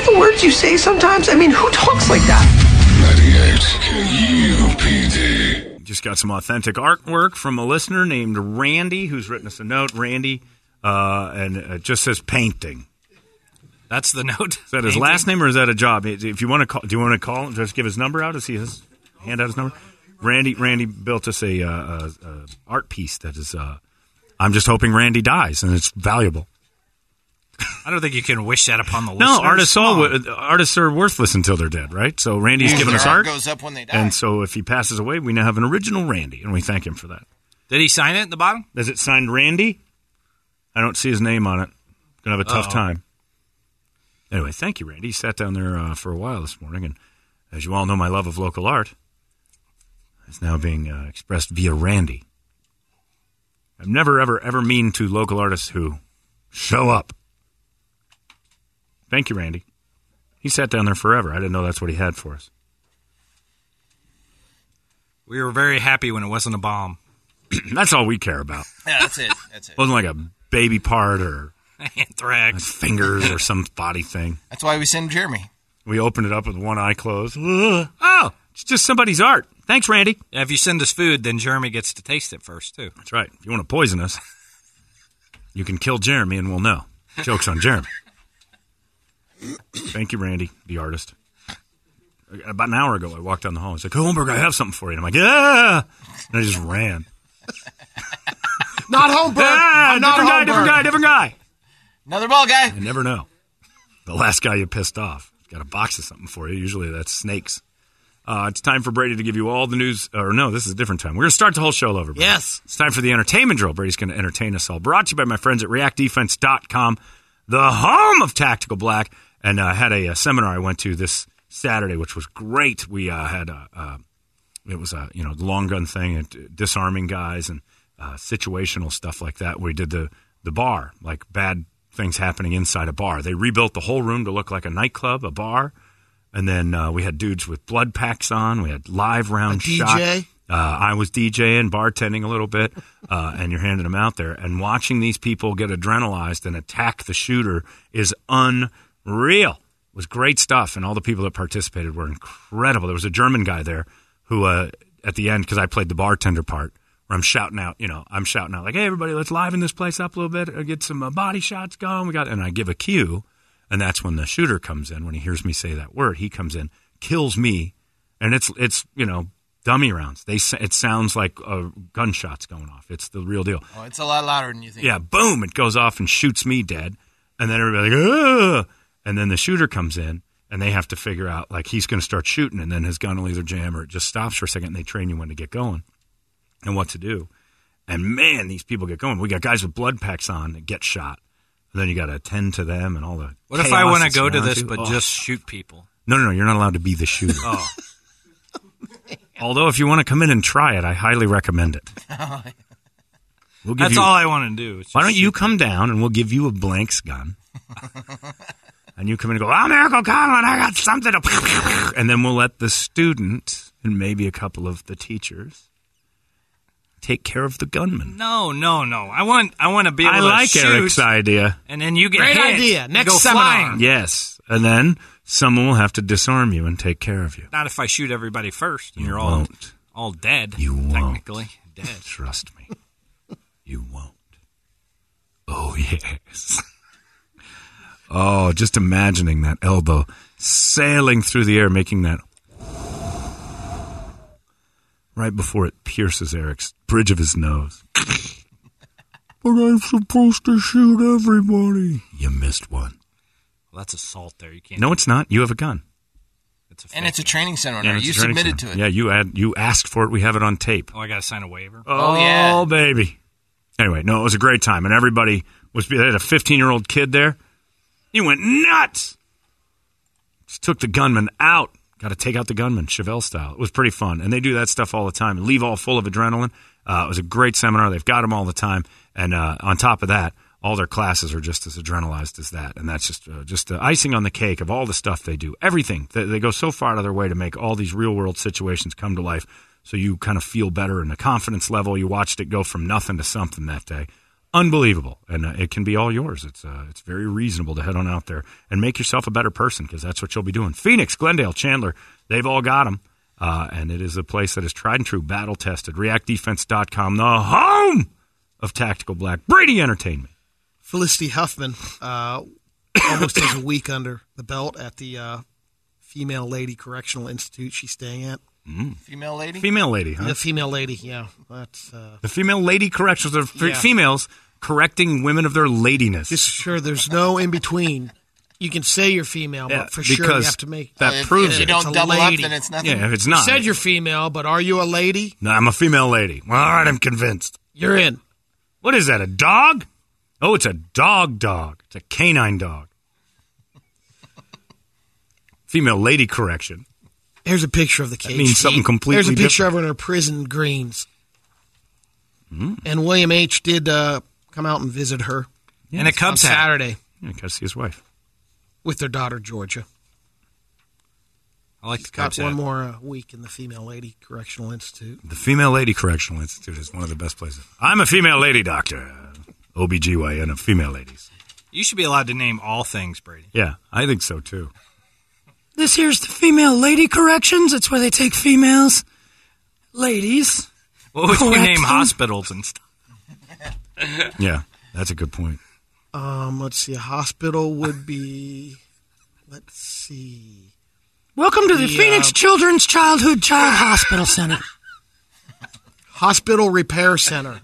that the words you say sometimes? I mean, who talks like that? 98 KUPD. Just got some authentic artwork from a listener named Randy, who's written us a note. Randy, and it just says painting. That's the note. Is that his last name or is that a job? If you want to call, do you want to call him? Just give his number out. Does he hand out his number? Randy built us a art piece that is. I'm just hoping Randy dies, and it's valuable. I don't think you can wish that upon the No, listeners. artists are worthless until they're dead, right? So Randy's given us art. Goes up when they die. And so if he passes away, we now have an original Randy, and we thank him for that. Did he sign it at the bottom? Is it signed Randy? I don't see his name on it. Gonna have a tough time. Anyway, thank you, Randy. He sat down there for a while this morning, and as you all know, my love of local art is now being expressed via Randy. I've never, ever mean to local artists who show up. Thank you, Randy. He sat down there forever. I didn't know that's what he had for us. We were very happy when it wasn't a bomb. That's all we care about. Yeah, that's it. It wasn't like a baby part or anthrax, fingers or some body thing. That's why we send Jeremy. We opened it up with one eye closed. Oh, it's just somebody's art. Thanks, Randy. If you send us food, then Jeremy gets to taste it first, too. That's right. If you want to poison us, you can kill Jeremy and we'll know. Joke's on Jeremy. Thank you, Randy, the artist. About an hour ago, I walked down the hall. He's like, Holmberg, I have something for you. And I'm like, yeah. And I just ran. Not Holmberg. Ah, different guy. Another ball guy. You never know. The last guy you pissed off. He's got a box of something for you. Usually that's snakes. It's time for Brady to give you all the news. Or no, this is a different time. We're going to start the whole show over, Brady. Yes. It's time for the entertainment drill. Brady's going to entertain us all. Brought to you by my friends at reactdefense.com, the home of Tactical Black. And I had a seminar I went to this Saturday, which was great. We had it was a the long gun thing, and disarming guys and situational stuff like that. We did the bar, like bad things happening inside a bar. They rebuilt the whole room to look like a nightclub, a bar. And then we had dudes with blood packs on. We had live round shot. DJ? I was DJing, bartending a little bit, and you're handing them out there. And watching these people get adrenalized and attack the shooter is unreal. It was great stuff, and all the people that participated were incredible. There was a German guy there who, at the end, because I played the bartender part, where I'm shouting out, like, hey, everybody, let's liven this place up a little bit, or get some body shots going. And I give a cue. And that's when the shooter comes in. When he hears me say that word, he comes in, kills me, and it's dummy rounds. It sounds like gunshots going off. It's the real deal. Oh, it's a lot louder than you think. Yeah, boom! It goes off and shoots me dead, and then everybody like, ugh! And then the shooter comes in, and they have to figure out like he's going to start shooting, and then his gun will either jam or it just stops for a second, and they train you when to get going and what to do. And man, these people get going. We got guys with blood packs on that get shot. And then you got to attend to them and all the. What if I want to go to this but just shoot people? No, you're not allowed to be the shooter. Oh. Although if you want to come in and try it, I highly recommend it. That's all I want to do. Why don't you come down and we'll give you a blanks gun. And you come in and go, I'm Eric O'Connell and I got something to. And then we'll let the student and maybe a couple of the teachers take care of the gunman. No. I want to be able to shoot. I like Eric's idea. And then you get Great hit. idea. Next go seminar. flying. Yes. And then someone will have to disarm you and take care of you. Not if I shoot everybody first. And You you're won't. all dead. You won't. Technically dead. Trust me. You won't. Oh, yes. Oh, just imagining that elbow sailing through the air, making that right before it pierces Eric's bridge of his nose. But I'm supposed to shoot everybody. You missed one. Well, that's assault there. You can't. No, it's not. You have a gun. It's a training seminar. Yeah, You submitted to it. Yeah, you asked for it. We have it on tape. Oh, I got to sign a waiver? Oh, yeah. Oh, baby. Anyway, no, it was a great time. And everybody was, they had a 15-year-old kid there. He went nuts. Just took the gunman out. Got to take out the gunman, Chevelle style. It was pretty fun. And they do that stuff all the time. And leave all full of adrenaline. It was a great seminar. They've got them all the time. And on top of that, all their classes are just as adrenalized as that. And that's just the icing on the cake of all the stuff they do. Everything. They go so far out of their way to make all these real-world situations come to life so you kind of feel better in the confidence level. You watched it go from nothing to something that day. unbelievable, and it can be all yours. It's very reasonable to head on out there and make yourself a better person, because that's what you'll be doing. Phoenix, Glendale, Chandler, they've all got them, and it is a place that is tried and true, battle-tested. ReactDefense.com, the home of Tactical Black. Brady, entertain me. Felicity Huffman almost has a week under the belt at the Female Lady Correctional Institute she's staying at. Female lady? Female lady, huh? The female lady, yeah. That's the Female Lady Corrections. They're females correcting women of their ladiness. just sure there's no in between. You can say you're female, but for sure you have to make that proves if you it. don't It's a double lady. up, then it's nothing. Yeah, if it's You not. said you're female, but are you a lady? No, I'm a female lady. Well, all right, I'm convinced. You're in. What is that, a dog? Oh, it's a dog. It's a canine dog. Female Lady Correction. Here's a picture of the cage. means something completely There's a picture different. of her in her prison greens. And William H. did come out and visit her And a on Cubs hat. Saturday Yeah, got to see his wife. with their daughter, Georgia. I like the Got Cubs one hat. more week in the Female Lady Correctional Institute. The Female Lady Correctional Institute is one of the best places. I'm a female lady doctor. OBGYN of female ladies. You should be allowed to name all things, Brady. Yeah, I think so, too. This here's the Female Lady Corrections. It's where they take females, ladies. What would you Correct name them. hospitals and stuff? Yeah, that's a good point. Let's see. A hospital would be. Let's see. Welcome to the The, Phoenix Children's Childhood Child Hospital Center. Hospital Repair Center.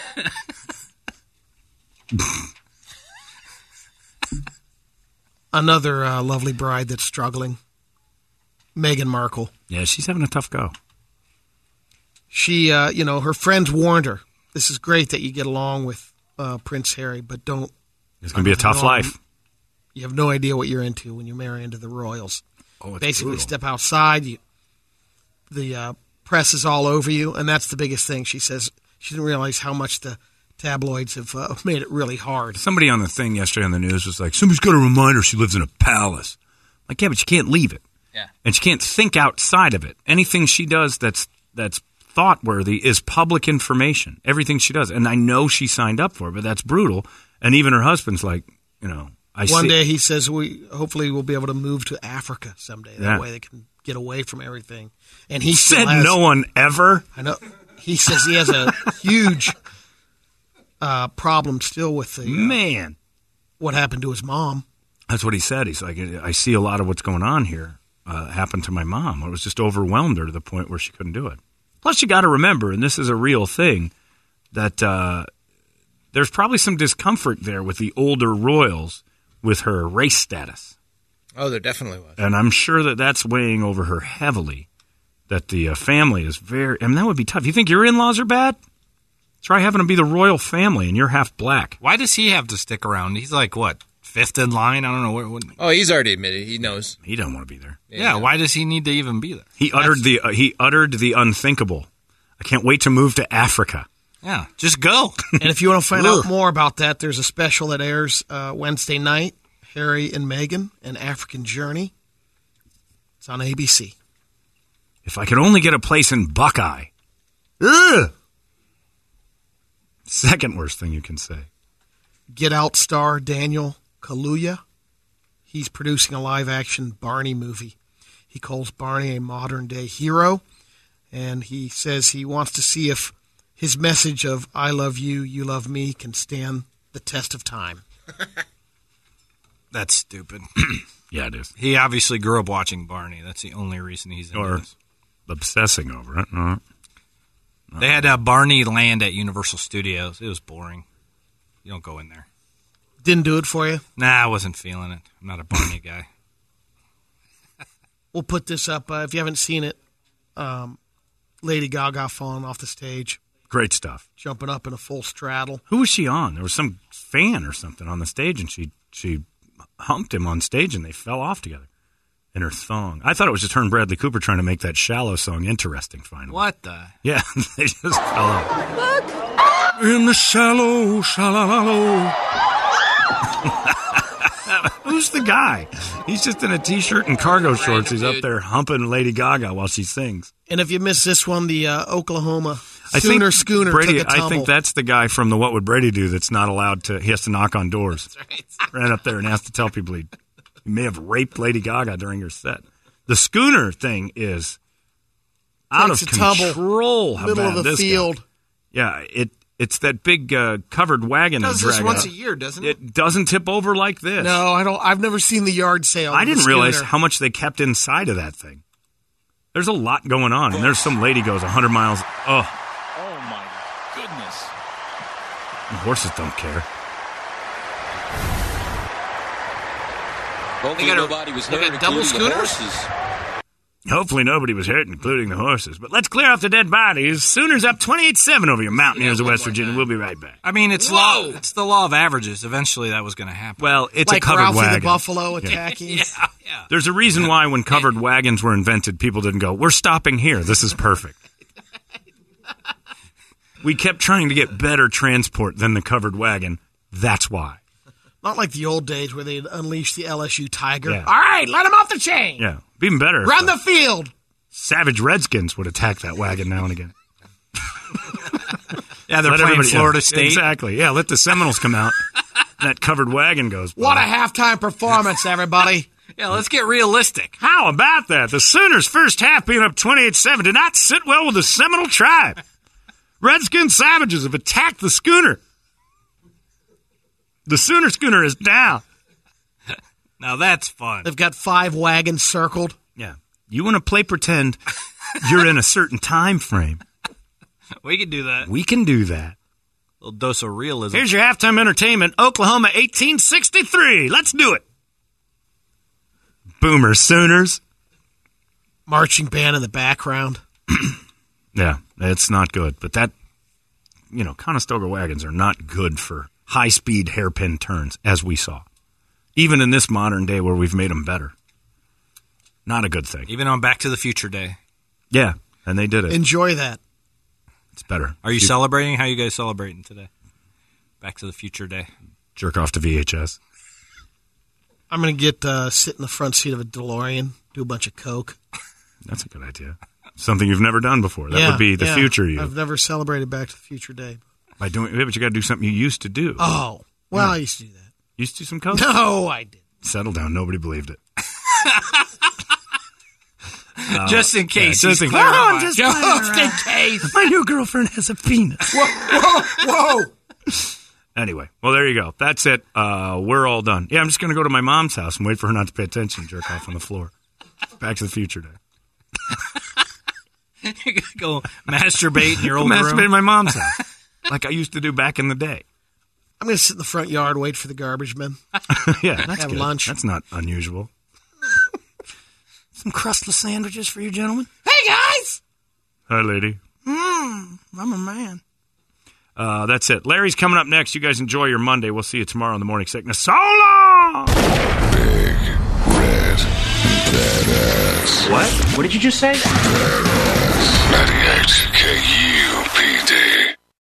Another lovely bride that's struggling. Meghan Markle. Yeah, she's having a tough go. She, her friends warned her. This is great that you get along with Prince Harry, but don't. It's going to be a tough life. You have no idea what you're into when you marry into the royals. Oh, it's Basically, brutal. step outside. The press is all over you, and that's the biggest thing. She says she didn't realize how much the tabloids have made it really hard. Somebody on the thing yesterday on the news was like, somebody's got to remind her she lives in a palace. Like, yeah, but she can't leave it. Yeah. And she can't think outside of it. Anything she does that's thought-worthy is public information. Everything she does. And I know she signed up for it, but that's brutal. And even her husband's like, One day he says hopefully we'll be able to move to Africa someday. That Yeah. way they can get away from everything. And he said still has, no one ever. I know. He says he has a huge problem still with the Man. what happened to his mom. That's what he said. He's like, I see a lot of what's going on here happen to my mom. It was just overwhelmed her to the point where she couldn't do it. Plus, you got to remember, and this is a real thing, that there's probably some discomfort there with the older royals with her race status. Oh, there definitely was. And I'm sure that that's weighing over her heavily, that the family is very... I mean, that would be tough. You think your in-laws are bad? Try having them be the royal family and you're half black. Why does he have to stick around? He's like, what, fifth in line? I don't know. What Oh, he's already admitted. He knows. He doesn't want to be there. yeah, why does he need to even be there? He uttered the unthinkable. I can't wait to move to Africa. Yeah, just go. And if you want to find out more about that, there's a special that airs Wednesday night, Harry and Meghan, An African Journey. It's on ABC. If I could only get a place in Buckeye. Ugh! Second worst thing you can say. Get Out star Daniel Kaluuya. He's producing a live-action Barney movie. He calls Barney a modern-day hero, and he says he wants to see if his message of I love you, you love me can stand the test of time. That's stupid. Yeah, it is. He obviously grew up watching Barney. That's the only reason he's in Or this. obsessing over it. No. They had Barney Land at Universal Studios. It was boring. You don't go in there. Didn't do it for you? Nah, I wasn't feeling it. I'm not a Barney guy. We'll put this up. If you haven't seen it, Lady Gaga falling off the stage, Great stuff. jumping up in a full straddle. Who was she on? There was some fan or something on the stage, and she humped him on stage, and they fell off together in her thong. I thought it was just her and Bradley Cooper trying to make that Shallow song interesting, finally. What the? Yeah, they just fell off. Look! In the shallow, shallow. Who's the guy? He's just in a T-shirt and cargo shorts. He's up there humping Lady Gaga while she sings. And if you missed this one, the Oklahoma Sooner Schooner Brady, took a tumble. I think that's the guy from the What Would Brady Do that's not allowed to. He has to knock on doors. That's right. Ran up there and has to tell people he may have raped Lady Gaga during her set. The Schooner thing is out of Takes a tumble, control. How middle bad of the this field. guy. Yeah, it's that big covered wagon that Does this drag once out. a year, doesn't it? It doesn't tip over like this. No, I don't. I've never seen the yard sale. I of the didn't realize Schooner. how much they kept inside of that thing. There's a lot going on, and there's some lady goes 100 miles. Oh, my goodness. and horses don't care. Hopefully got a- nobody was they hurt, got double including the schooners? horses. Hopefully nobody was hurt, including the horses. But let's clear off the dead bodies. Sooners up 28-7 over your Mountaineers of West Virginia. We'll be right back. I mean, it's the law of averages. Eventually, that was going to happen. Well, it's like a covered Ralphie wagon. the Buffalo attacking. yeah. There's a reason why when covered wagons were invented, people didn't go, we're stopping here. This is perfect. We kept trying to get better transport than the covered wagon. That's why. Not like the old days where they'd unleash the LSU Tiger. Yeah. All right, let him off the chain. Yeah. Even better. if Run the field. Savage Redskins would attack that wagon now and again. Yeah, they're Let playing everybody- Florida yeah, State. Exactly. Yeah, let the Seminoles come out. That covered wagon goes by. What a halftime performance, everybody. Yeah, let's get realistic. How about that? The Sooners' first half being up 28-7 did not sit well with the Seminole tribe. Redskin Savages have attacked the Schooner. The Sooner Schooner is down. Now that's fun. They've got 5 wagons circled. Yeah. You want to play pretend you're in a certain time frame. We can do that. We can do that. A little dose of realism. Here's your halftime entertainment, Oklahoma 1863. Let's do it. Boomer Sooners. Marching band in the background. Yeah, it's not good. But that, Conestoga wagons are not good for high-speed hairpin turns, as we saw. Even in this modern day where we've made them better. Not a good thing. Even on Back to the Future Day. Yeah, and they did it. Enjoy that. It's better. Are you celebrating? How are you guys celebrating today? Back to the Future Day. Jerk off to VHS. I'm going to sit in the front seat of a DeLorean, do a bunch of coke. That's a good idea. Something you've never done before. That would be the future you. I've never celebrated Back to the Future Day. By doing, but you got to do something you used to do. Oh, well, I used to do that. Used to do some coke? No, I didn't. Settle down. Nobody believed it. Just in case. just in he's case. clarifying. I'm just Just playing in around. case. My new girlfriend has a penis. Whoa. Anyway, well, there you go. That's it. We're all done. Yeah, I'm just going to go to my mom's house and wait for her not to pay attention and jerk off on the floor. Back to the Future Day. You're going to go masturbate in your old Masturbate in room. my mom's house. Like I used to do back in the day. I'm going to sit in the front yard, wait for the garbage men. Yeah, that's Have good. lunch. That's not unusual. Some crustless sandwiches for you gentlemen. Hey, guys! Hi, lady. I'm a man. That's it. Larry's coming up next. You guys enjoy your Monday. We'll see you tomorrow in the Morning Sickness. So long! Big Red Badass. What? What did you just say? 98 KUPD.